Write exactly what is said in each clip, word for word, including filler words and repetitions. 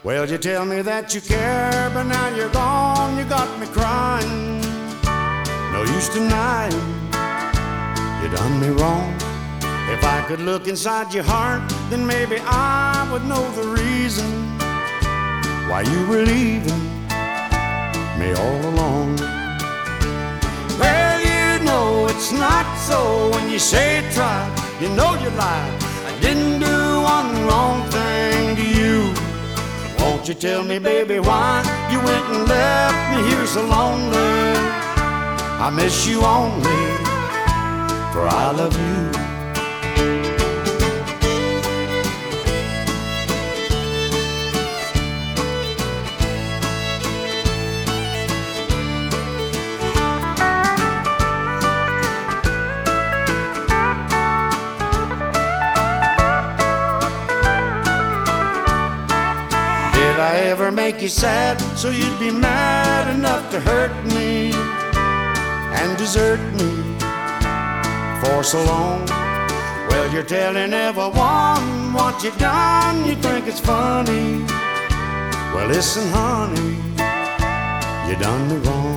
Well, you tell me that you care, but now you're gone, you got me crying. No use denying, you done me wrong. If I could look inside your heart, then maybe I would know the reason why you were leaving me all along. Well, you know it's not so when you say try, you know you lied. I didn't do one wrong thing to you. Won't you tell me, baby, why you went and left me here so lonely? I miss you only, for I love you. Did I ever make you sad so you'd be mad enough to hurt me and desert me for so long? Well, you're telling everyone what you've done, you think it's funny. Well, listen, honey, you done me wrong.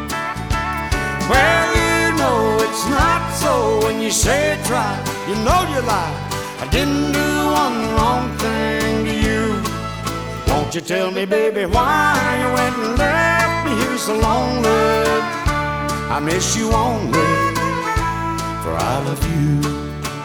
Well, you know it's not so when you say it's right, you know you lie. I didn't do one wrong thing to you. Won't you tell me, baby, why you went and left me here so lonely? I miss you only, for I love you.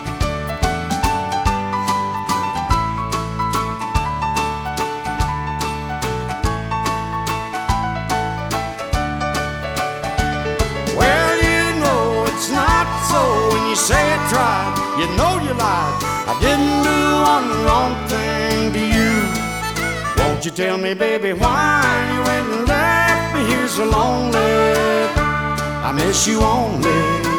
Well, you know it's not so when you say it's right, you know you lied. I didn't do one wrong thing to you. Won't you tell me, baby, why you went and left me here so lonely? I miss you only,